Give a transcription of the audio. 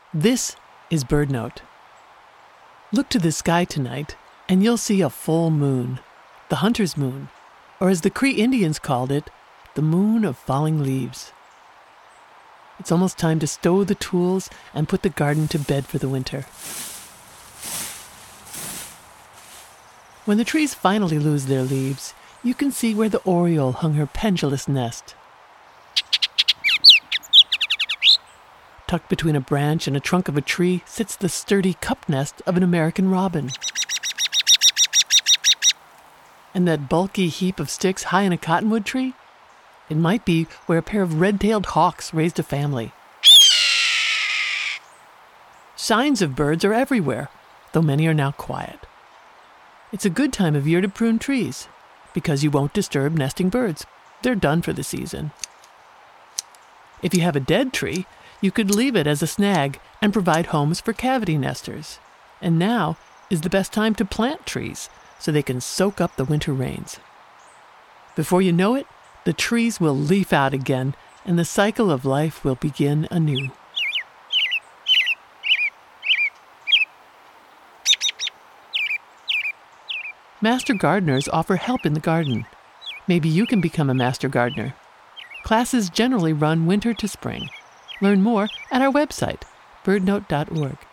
This is BirdNote. Look to the sky tonight, and you'll see a full moon, the hunter's moon, or as the Cree Indians called it, the moon of falling leaves. It's almost time to stow the tools and put the garden to bed for the winter. When the trees finally lose their leaves, you can see where the oriole hung her pendulous nest. Tucked between a branch and a trunk of a tree sits the sturdy cup nest of an American robin. And that bulky heap of sticks high in a cottonwood tree? It might be where a pair of red-tailed hawks raised a family. Signs of birds are everywhere, though many are now quiet. It's a good time of year to prune trees, because you won't disturb nesting birds. They're done for the season. If you have a dead tree, you could leave it as a snag and provide homes for cavity nesters. And now is the best time to plant trees so they can soak up the winter rains. Before you know it, the trees will leaf out again and the cycle of life will begin anew. Master gardeners offer help in the garden. Maybe you can become a master gardener. Classes generally run winter to spring. Learn more at our website, birdnote.org.